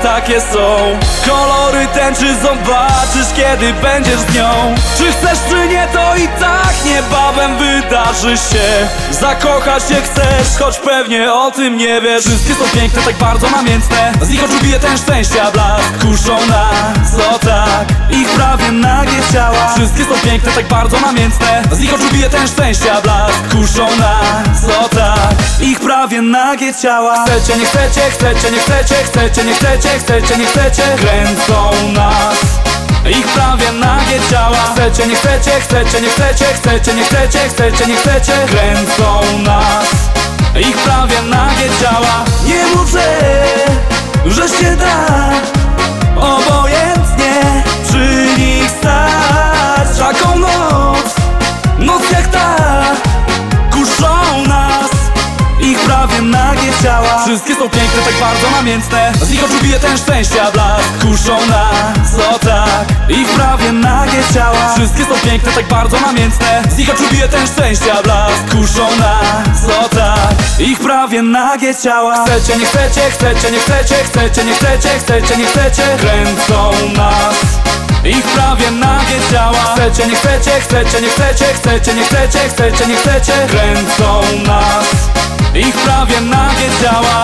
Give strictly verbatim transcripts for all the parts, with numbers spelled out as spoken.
takie są. Kolory tęczy zobaczysz, kiedy będziesz z nią. Czy chcesz, czy nie, to i tak niebawem wydarzy się. Zakochać się chcesz, choć pewnie o tym nie wiesz. Wszystkie są piękne, tak bardzo namiętne, z nich oczu bije ten szczęścia blask. Kuszą nas, o tak, ich prawie nagie ciała. Wszystkie są piękne, tak bardzo namiętne, z nich oczu bije ten szczęścia blask. Kuszą nas, o tak, ich prawie nagie ciała. Chcecie, nie chcecie, chcecie, nie chcecie, chcecie, nie chcecie, chcecie, nie chcecie, kręcą nas ich prawie nagie ciała. Chcecie, nie chcecie, chcecie, nie chcecie, chcecie, nie chcecie, chcecie, nie chcecie, kręcą nas ich prawie nagie ciała. Nie mów, że, że się da, obojętnie przy nich stać. Taką noc, noc jak ta, kuszą nas ich prawie nagie ciała. Wszystkie są piękne, tak bardzo namiętne, z nich oczu bije ten szczęścia blask. Kuszą nas, o tak, ich prawie nagie ciała. Wszystkie są piękne, tak bardzo namiętne, z nich oczu bije ten szczęścia blask. Kuszą nas, o tak, ich prawie nagie ciała. Chcecie, nie chcecie, chcecie, nie chcecie, chcecie, nie chcecie, chcecie, nie chcecie, kręcą nas ich prawie nagie ciała. Chcecie, nie chcecie, chcecie, nie chcecie, chcecie, nie chcecie, chcecie, nie chcecie, kręcą nas ich prawie nagie ciała.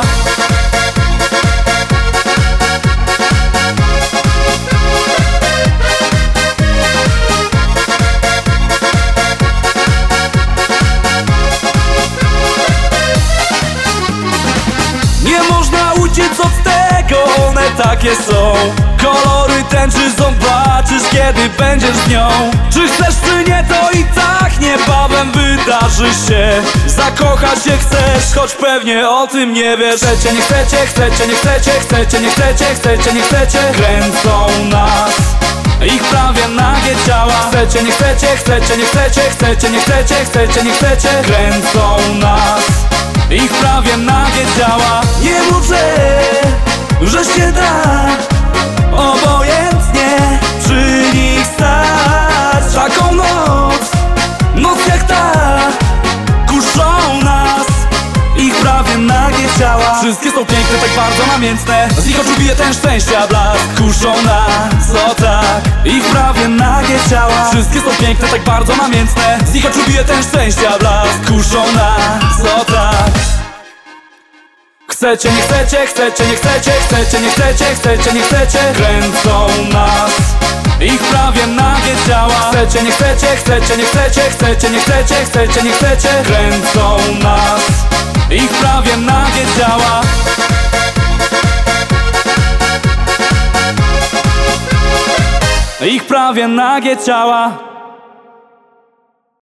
Nie można uciec od tego, one takie są. Kolory tęczy zobaczysz, kiedy będziesz z nią. Czy chcesz, czy nie, to i tak niebawem wydarzy się. Zakochać się chcesz, choć pewnie o tym nie wiesz. Chcecie, nie chcecie, chcecie, nie chcecie, chcecie, nie chcecie, chcecie, nie chcecie, kręcą nas ich prawie nagie ciała. Chcecie, nie chcecie, chcecie, nie chcecie, chcecie, nie chcecie, chcecie, nie chcecie, kręcą nas ich prawie nagie ciała. Nie mów, że, że się da, obojętnie przy nich stać. Taką noc, noc jak ta, kuszą nas ich prawie nagie ciała. Wszystkie są piękne, tak bardzo namiętne, z nich oczu bije ten szczęścia blask. Kuszą nas, o tak, ich prawie nagie ciała. Wszystkie są piękne, tak bardzo namiętne, z nich oczu bije ten szczęścia blask. Kuszą nas, o tak. Chcecie, nie chcecie, chcecie, nie chcecie, chcecie, nie chcecie, chcecie, nie chcecie, kręcą nas ich prawie nagie ciała. Chcecie, nie chcecie, chcecie, nie chcecie, chcecie, nie chcecie, chcecie, nie chcecie, kręcą nas ich prawie nagie ciała. Ich prawie nagie ciała.